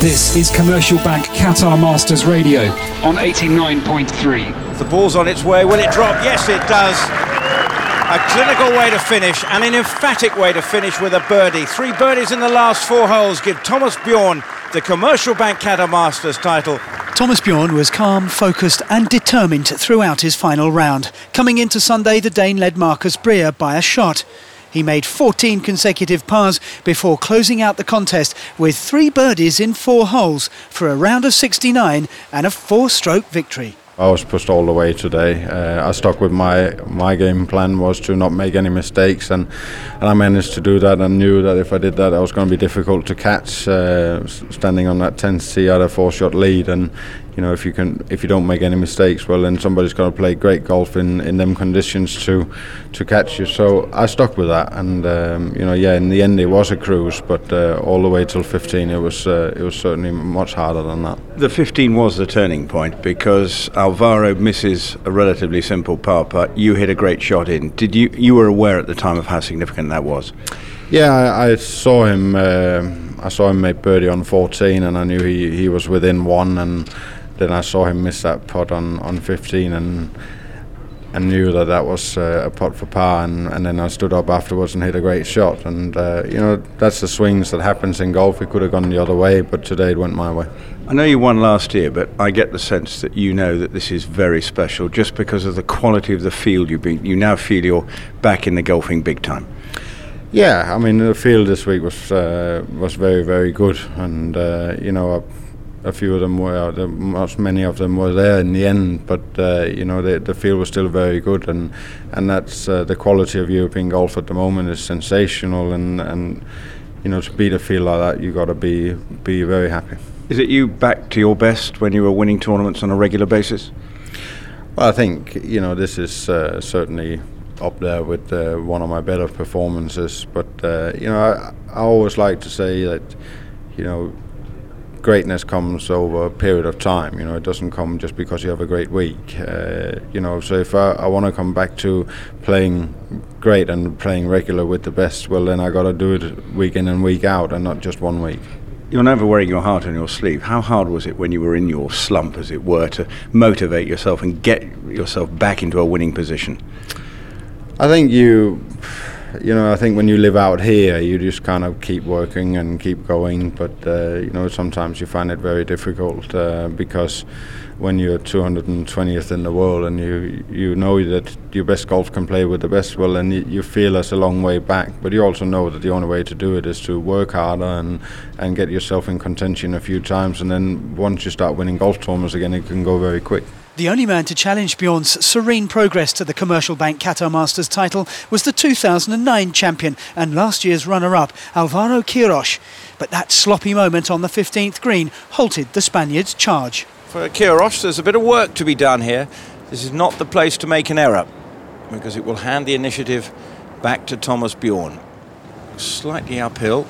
This is Commercial Bank Qatar Masters Radio on 89.3. The ball's on its way. Will it drop? Yes, it does. A clinical way to finish and an emphatic way to finish with a birdie. 3 birdies in the last 4 holes give Thomas Bjorn the Commercial Bank Qatar Masters title. Thomas Bjorn was calm, focused and determined throughout his final round. Coming into Sunday, the Dane led Marcus Breer by a shot. He made 14 consecutive pars before closing out the contest with 3 birdies in 4 holes for a round of 69 and a 4-stroke victory. I was pushed all the way today. I stuck with my game plan was to not make any mistakes, and I managed to do that. I knew that if I did that, it was going to be difficult to catch. Standing on that 10th tee, I had a 4-shot lead, and you know if you don't make any mistakes, well then somebody's going to play great golf in them conditions to catch you. So I stuck with that, and in the end it was a cruise, but all the way till 15 it was certainly much harder than that. The 15 was the turning point because Alvaro misses a relatively simple par putt. You hit a great shot in. You were aware at the time of how significant that was? Yeah, I saw him. I saw him make birdie on 14, and I knew he was within 1. And then I saw him miss that putt on 15, and knew that was a putt for par. And then I stood up afterwards and hit a great shot. And that's the swings that happens in golf. It could have gone the other way, but today it went my way. I know you won last year, but I get the sense that you know that this is very special just because of the quality of the field you now feel you're back in the golfing big time. Yeah, I mean the field this week was very, very good, and a few of them were, many of them were there in the end, but the field was still very good, and that's the quality of European golf at the moment is sensational, and to beat a field like that, you got to be very happy. Is it you back to your best when you were winning tournaments on a regular basis? Well, I think this is certainly up there with one of my better performances, but I always like to say that greatness comes over a period of time. It doesn't come just because you have a great week. So if I want to come back to playing great and playing regular with the best, well then I got to do it week in and week out, and not just 1 week. You're never wearing your heart on your sleeve. How hard was it when you were in your slump, as it were, to motivate yourself and get yourself back into a winning position? I think I think when you live out here, you just kind of keep working and keep going. But sometimes you find it very difficult because when you're 220th in the world and you know that your best golf can play with the best, well, then you feel it's a long way back. But you also know that the only way to do it is to work harder and get yourself in contention a few times. And then once you start winning golf tournaments again, it can go very quick. The only man to challenge Bjorn's serene progress to the Commercial Bank Qatar Masters title was the 2009 champion and last year's runner-up, Alvaro Quiros. But that sloppy moment on the 15th green halted the Spaniard's charge. For Quiros, there's a bit of work to be done here. This is not the place to make an error, because it will hand the initiative back to Thomas Bjorn. Slightly uphill.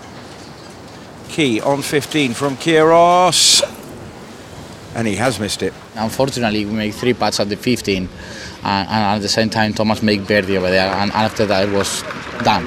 Key on 15 from Quiros. And he has missed it. Unfortunately, we made 3 putts at the 15, and at the same time Thomas made birdie over there, and after that it was done.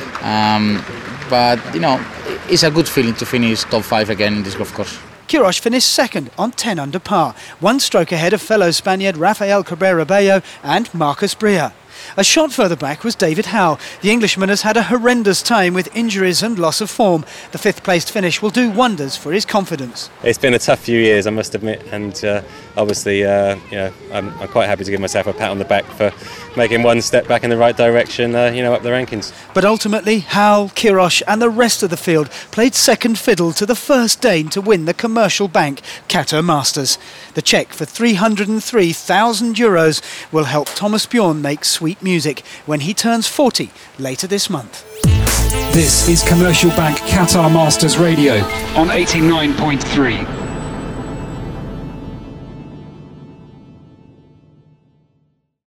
But it's a good feeling to finish top 5 again in this golf course. Quiros finished second on 10 under par, 1 stroke ahead of fellow Spaniard Rafael Cabrera Bello and Marcus Breer. A shot further back was David Howe. The Englishman has had a horrendous time with injuries and loss of form. The 5th-placed finish will do wonders for his confidence. It's been a tough few years, I must admit, and obviously, I'm quite happy to give myself a pat on the back for making 1 step back in the right direction, up the rankings. But ultimately, Howe, Quiros and the rest of the field played second fiddle to the first Dane to win the Commercial Bank Qatar Masters. The cheque for €303,000 will help Thomas Bjorn make sweet music when he turns 40 later this month. This is Commercial Bank Qatar Masters Radio on 89.3.